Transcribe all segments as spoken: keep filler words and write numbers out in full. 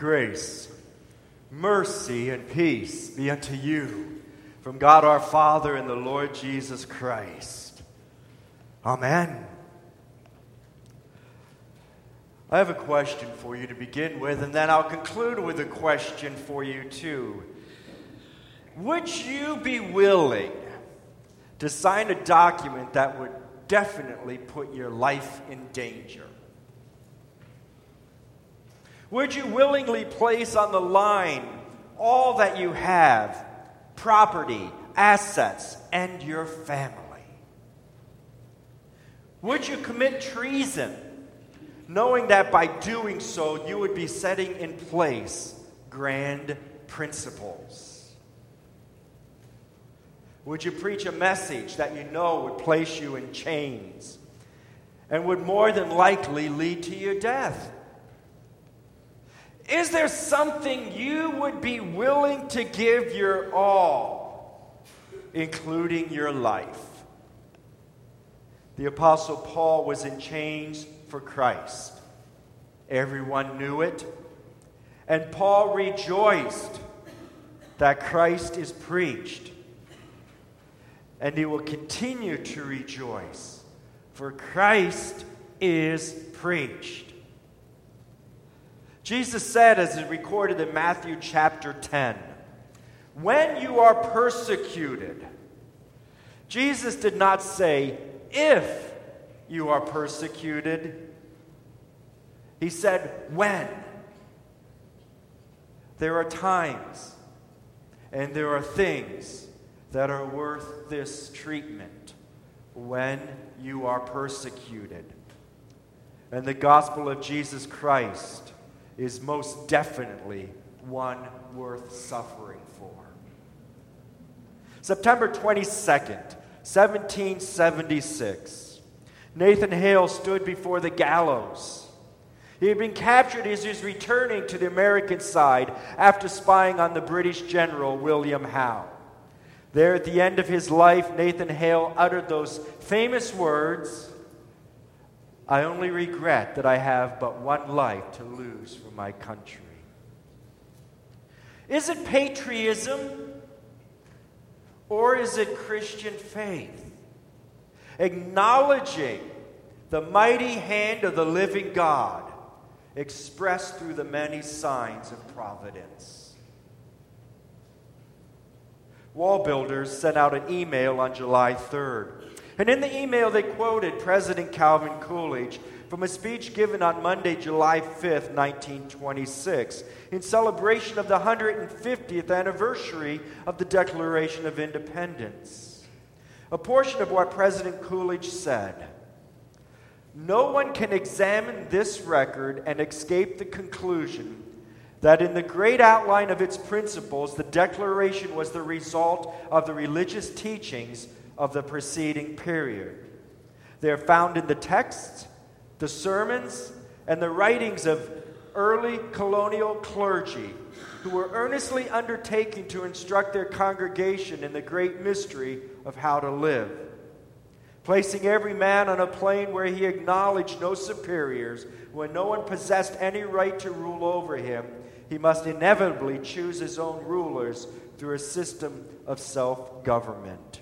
Grace, mercy, and peace be unto you from God our Father and the Lord Jesus Christ. Amen. I have a question for you to begin with, and then I'll conclude with a question for you too. Would you be willing to sign a document that would definitely put your life in danger? Would you willingly place on the line all that you have, property, assets, and your family? Would you commit treason, knowing that by doing so you would be setting in place grand principles? Would you preach a message that you know would place you in chains and would more than likely lead to your death? Is there something you would be willing to give your all, including your life? The Apostle Paul was in chains for Christ. Everyone knew it. And Paul rejoiced that Christ is preached. And he will continue to rejoice, for Christ is preached. Jesus said, as is recorded in Matthew chapter ten, when you are persecuted, Jesus did not say, if you are persecuted. He said, when. There are times and there are things that are worth this treatment when you are persecuted. And the gospel of Jesus Christ is most definitely one worth suffering for. September twenty-second, seventeen seventy-six, Nathan Hale stood before the gallows. He had been captured as he was returning to the American side after spying on the British general William Howe. There at the end of his life, Nathan Hale uttered those famous words, "I only regret that I have but one life to lose for my country." Is it patriotism or is it Christian faith? Acknowledging the mighty hand of the living God expressed through the many signs of providence. Wall Builders sent out an email on July third. And in the email, they quoted President Calvin Coolidge from a speech given on Monday, July fifth, nineteen twenty-six, in celebration of the one hundred fiftieth anniversary of the Declaration of Independence. A portion of what President Coolidge said: "No one can examine this record and escape the conclusion that in the great outline of its principles, the Declaration was the result of the religious teachings of the preceding period. They are found in the texts, the sermons, and the writings of early colonial clergy who were earnestly undertaking to instruct their congregation in the great mystery of how to live. Placing every man on a plane where he acknowledged no superiors, when no one possessed any right to rule over him, he must inevitably choose his own rulers through a system of self-government.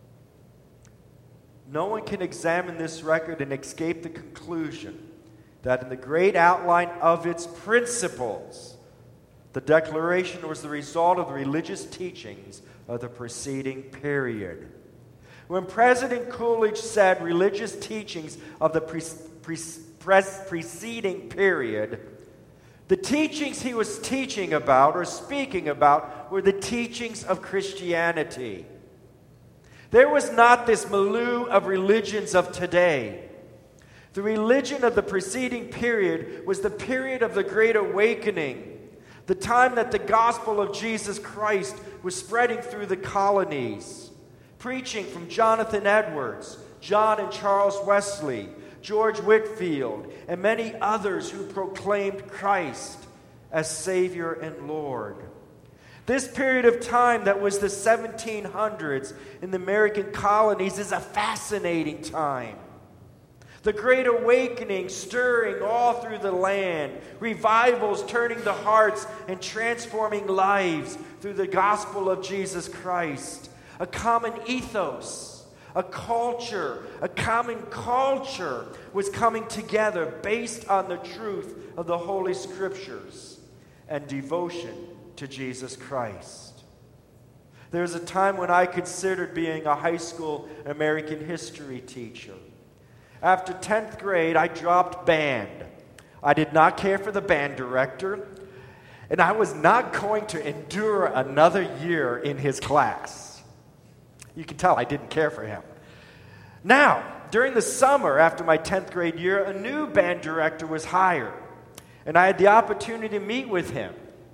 No one can examine this record and escape the conclusion that in the great outline of its principles, the Declaration was the result of the religious teachings of the preceding period." When President Coolidge said religious teachings of the pre- pre- pre- preceding period, the teachings he was teaching about or speaking about were the teachings of Christianity. There was not this milieu of religions of today. The religion of the preceding period was the period of the Great Awakening, the time that the gospel of Jesus Christ was spreading through the colonies, preaching from Jonathan Edwards, John and Charles Wesley, George Whitefield, and many others who proclaimed Christ as Savior and Lord. This period of time that was the seventeen hundreds in the American colonies is a fascinating time. The Great Awakening stirring all through the land. Revivals turning the hearts and transforming lives through the gospel of Jesus Christ. A common ethos, a culture, a common culture was coming together based on the truth of the Holy Scriptures and devotion to Jesus Christ. There was a time when I considered being a high school American history teacher. After tenth grade, I dropped band. I did not care for the band director, and I was not going to endure another year in his class. You can tell I didn't care for him. Now, during the summer after my tenth grade year, a new band director was hired, and I had the opportunity to meet with him.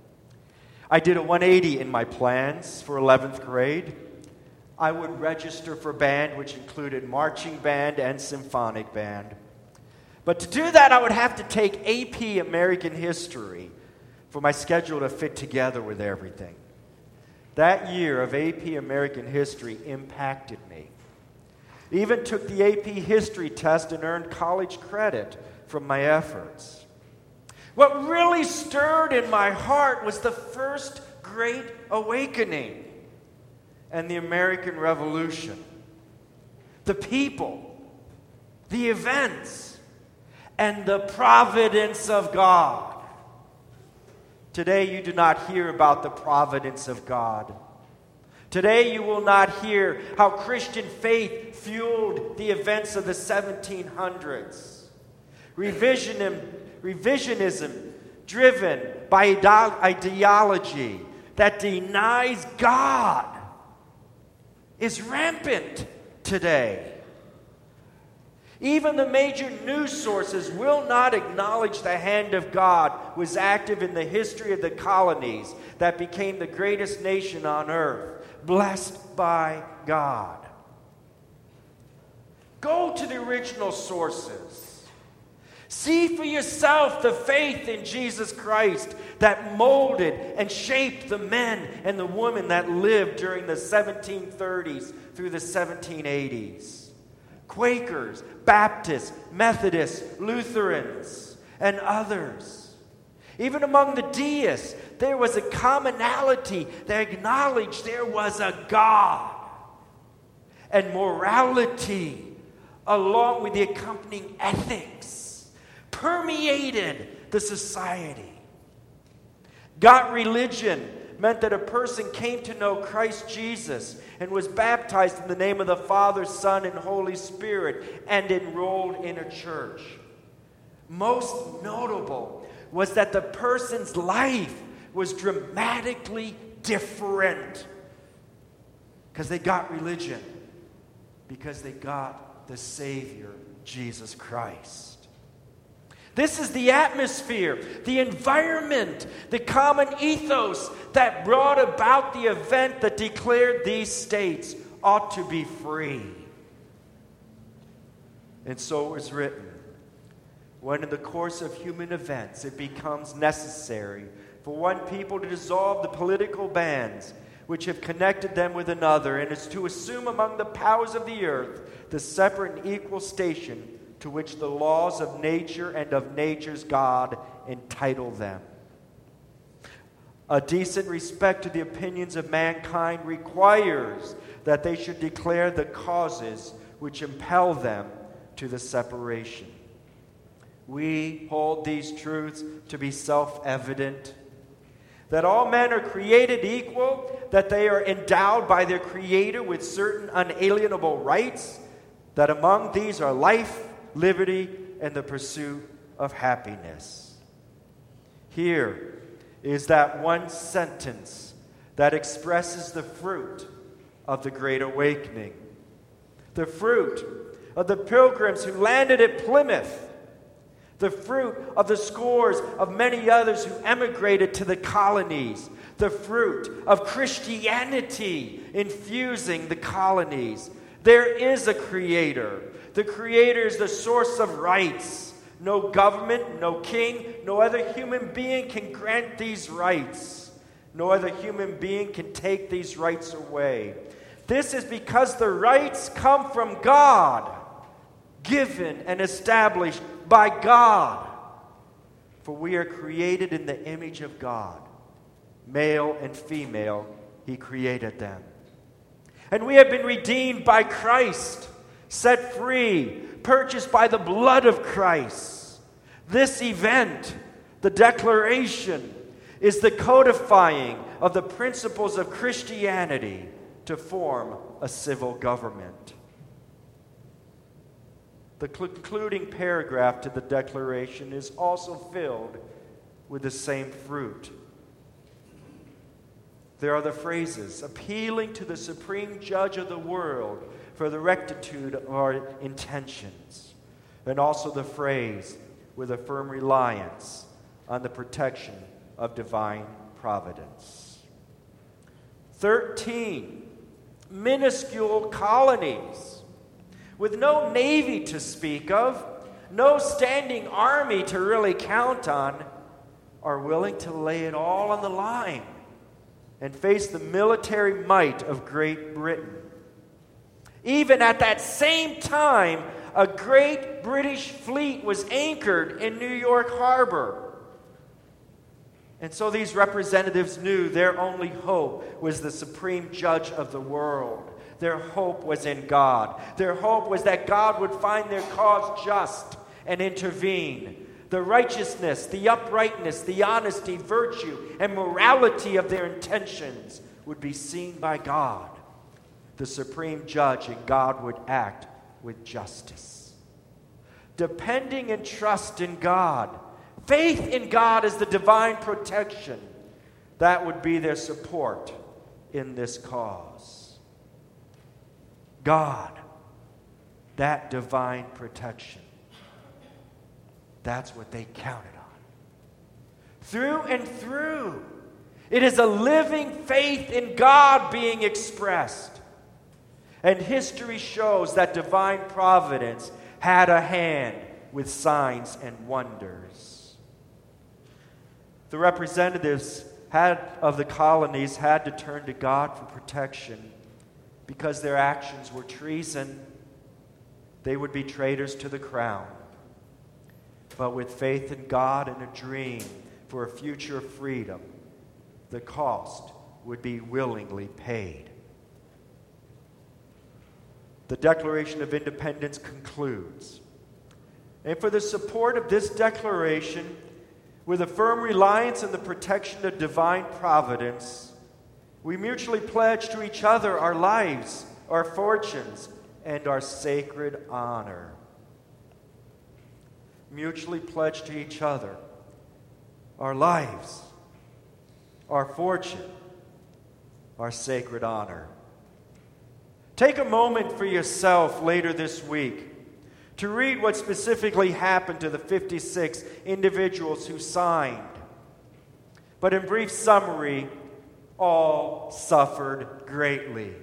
I did a one eighty in my plans for eleventh grade. I would register for band, which included marching band and symphonic band. But to do that, I would have to take A P American History for my schedule to fit together with everything. That year of A P American History impacted me. I even took the A P History test and earned college credit from my efforts. What really stirred in my heart was the First Great Awakening and the American Revolution. The people, the events, and the providence of God. Today you do not hear about the providence of God. Today you will not hear how Christian faith fueled the events of the seventeen hundreds. Revisionism, revisionism driven by ideology that denies God is rampant today. Even the major news sources will not acknowledge the hand of God was active in the history of the colonies that became the greatest nation on earth, blessed by God. Go to the original sources. See for yourself the faith in Jesus Christ that molded and shaped the men and the women that lived during the seventeen thirties through the seventeen eighties. Quakers, Baptists, Methodists, Lutherans, and others. Even among the deists, there was a commonality that acknowledged there was a God. And morality, along with the accompanying ethics, permeated the society. God religion meant that a person came to know Christ Jesus and was baptized in the name of the Father, Son, and Holy Spirit and enrolled in a church. Most notable was that the person's life was dramatically different because they got religion, because they got the Savior, Jesus Christ. This is the atmosphere, the environment, the common ethos that brought about the event that declared these states ought to be free. And so it was written, when in the course of human events it becomes necessary for one people to dissolve the political bands which have connected them with another, and is to assume among the powers of the earth the separate and equal station to which the laws of nature and of nature's God entitle them. A decent respect to the opinions of mankind requires that they should declare the causes which impel them to the separation. We hold these truths to be self-evident, that all men are created equal, that they are endowed by their Creator with certain unalienable rights, that among these are life, liberty, and the pursuit of happiness. Here is that one sentence that expresses the fruit of the Great Awakening. The fruit of the pilgrims who landed at Plymouth. The fruit of the scores of many others who emigrated to the colonies. The fruit of Christianity infusing the colonies. There is a Creator. The Creator is the source of rights. No government, no king, no other human being can grant these rights. No other human being can take these rights away. This is because the rights come from God. given and established by God. For we are created in the image of God. Male and female, He created them. And we have been redeemed by Christ, set free, purchased by the blood of Christ. This event, the declaration, is the codifying of the principles of Christianity to form a civil government. The concluding paragraph to the declaration is also filled with the same fruit. There are the phrases, appealing to the supreme judge of the world for the rectitude of our intentions, and also the phrase, with a firm reliance on the protection of divine providence. Thirteen minuscule colonies with no navy to speak of, no standing army to really count on, are willing to lay it all on the line and face the military might of Great Britain. Even at that same time, a great British fleet was anchored in New York Harbor. And so these representatives knew their only hope was the supreme judge of the world. Their hope was in God. Their hope was that God would find their cause just and intervene. The righteousness, the uprightness, the honesty, virtue, and morality of their intentions would be seen by God, the supreme judge, and God would act with justice. Depending and trust in God, faith in God as the divine protection, that would be their support in this cause. God, that divine protection, that's what they counted on. Through and through, it is a living faith in God being expressed. And history shows that divine providence had a hand with signs and wonders. The representatives had, of the colonies had to turn to God for protection because their actions were treason. They would be traitors to the crown. But with faith in God and a dream for a future freedom, the cost would be willingly paid. The Declaration of Independence concludes. And for the support of this declaration, with a firm reliance on the protection of divine providence, we mutually pledge to each other our lives, our fortunes, and our sacred honor. Mutually pledge to each other our lives, our fortune, our sacred honor. Take a moment for yourself later this week to read what specifically happened to the fifty-six individuals who signed. But in brief summary, all suffered greatly.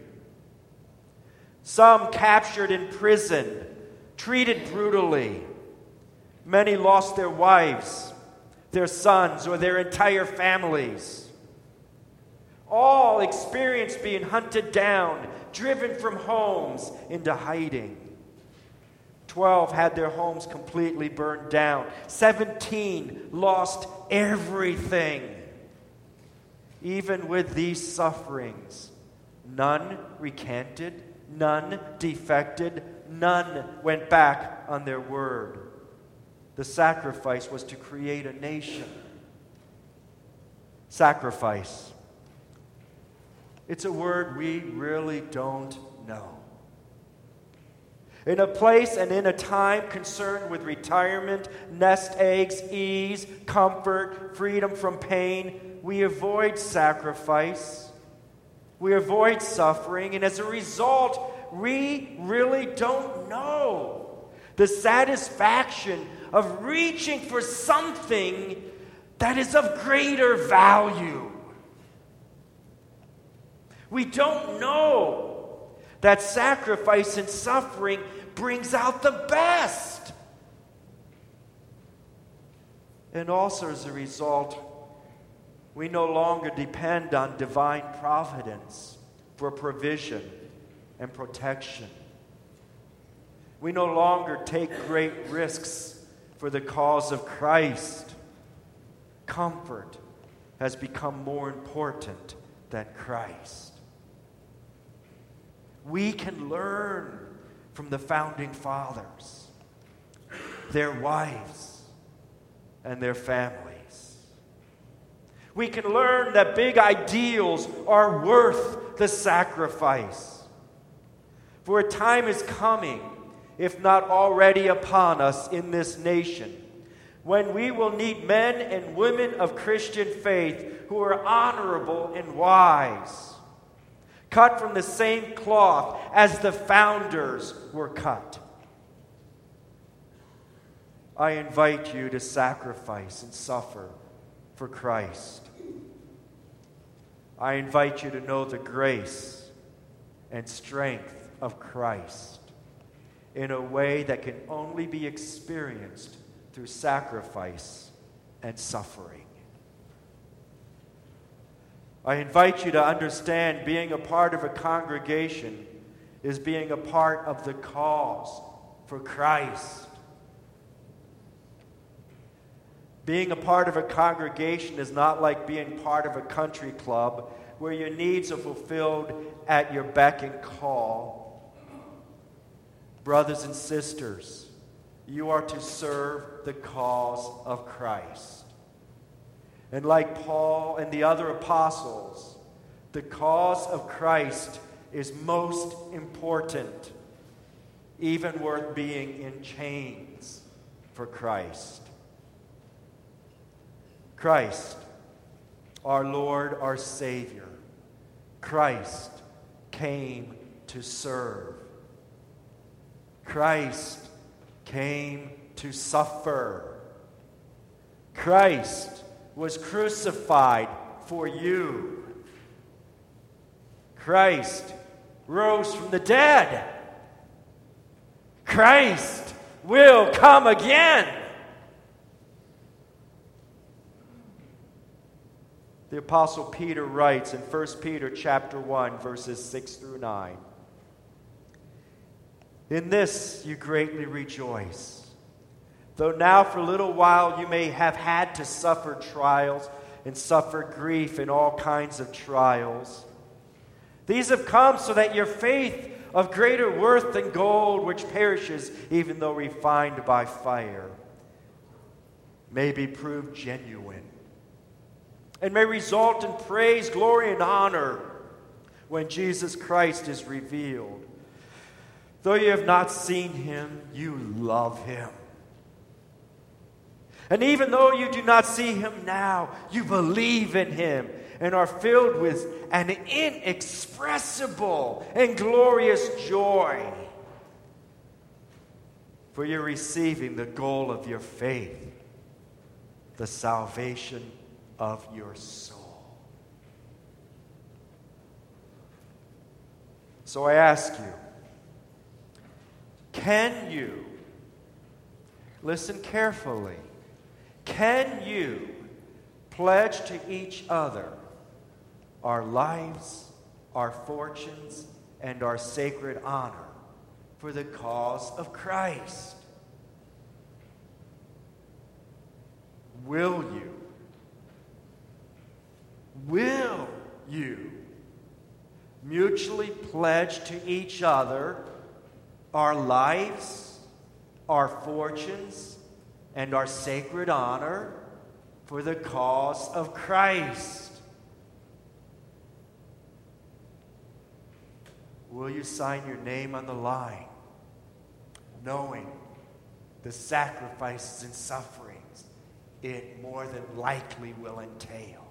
Some captured in prison, treated brutally. Many lost their wives, their sons, or their entire families. All experienced being hunted down, driven from homes into hiding. Twelve had their homes completely burned down. Seventeen lost everything. Even with these sufferings, none recanted, none defected, none went back on their word. The sacrifice was to create a nation. Sacrifice. It's a word we really don't know. In a place and in a time concerned with retirement, nest eggs, ease, comfort, freedom from pain, we avoid sacrifice. We avoid suffering, and as a result, we really don't know the satisfaction of reaching for something that is of greater value. We don't know that sacrifice and suffering brings out the best. And also as a result, we no longer depend on divine providence for provision and protection. We no longer take great risks for the cause of Christ. Comfort has become more important than Christ. We can learn from the founding fathers, their wives, and their families. We can learn that big ideals are worth the sacrifice. For a time is coming, if not already upon us in this nation, when we will need men and women of Christian faith who are honorable and wise, cut from the same cloth as the founders were cut. I invite you to sacrifice and suffer for Christ. I invite you to know the grace and strength of Christ in a way that can only be experienced through sacrifice and suffering. I invite you to understand being a part of a congregation is being a part of the cause for Christ. Being a part of a congregation is not like being part of a country club where your needs are fulfilled at your beck and call. Brothers and sisters, you are to serve the cause of Christ. And like Paul and the other apostles, the cause of Christ is most important, even worth being in chains for Christ. Christ, our Lord, our Savior, Christ came to serve. Christ came to suffer. Christ was crucified for you. Christ rose from the dead. Christ will come again. The Apostle Peter writes in First Peter chapter one, verses six through nine. In this you greatly rejoice, though now for a little while you may have had to suffer trials and suffer grief in all kinds of trials. These have come so that your faith, of greater worth than gold, which perishes even though refined by fire, may be proved genuine, and may result in praise, glory, and honor when Jesus Christ is revealed. Though you have not seen him, you love him. And even though you do not see him now, you believe in him and are filled with an inexpressible and glorious joy. For you're receiving the goal of your faith, the salvation of your soul. So I ask you, can you, listen carefully, can you pledge to each other our lives, our fortunes, and our sacred honor for the cause of Christ? Will you? Will you mutually pledge to each other our lives, our fortunes, and our sacred honor for the cause of Christ? Will you sign your name on the line, knowing the sacrifices and sufferings it more than likely will entail?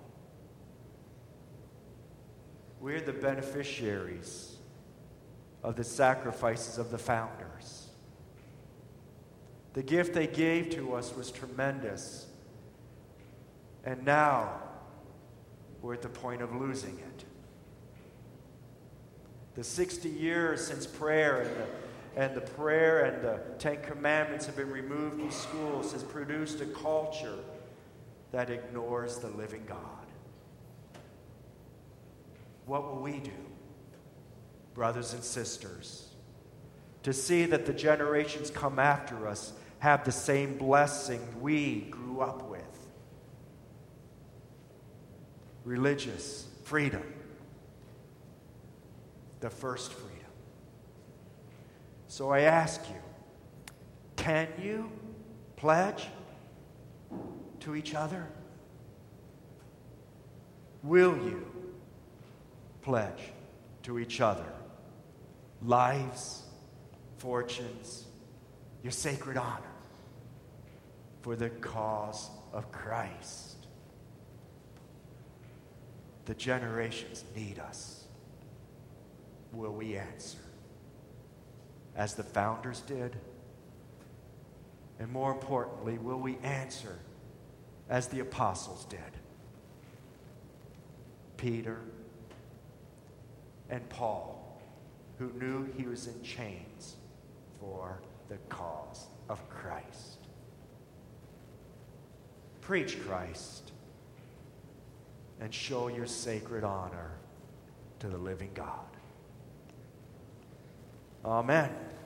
We're the beneficiaries of the sacrifices of the founders. The gift they gave to us was tremendous. And now we're at the point of losing it. The sixty years since prayer and the, and the prayer and the Ten Commandments have been removed from schools has produced a culture that ignores the living God. What will we do, brothers and sisters? to see that the generations come after us have the same blessing we grew up with. Religious freedom. The first freedom. So I ask you, can you pledge to each other? Will you pledge to each other lives, fortunes, your sacred honor for the cause of Christ? The generations need us. Will we answer as the founders did? And more importantly, will we answer as the apostles did? Peter and Paul, who knew he was in chains for the cause of Christ. Preach Christ and show your sacred honor to the living God. Amen.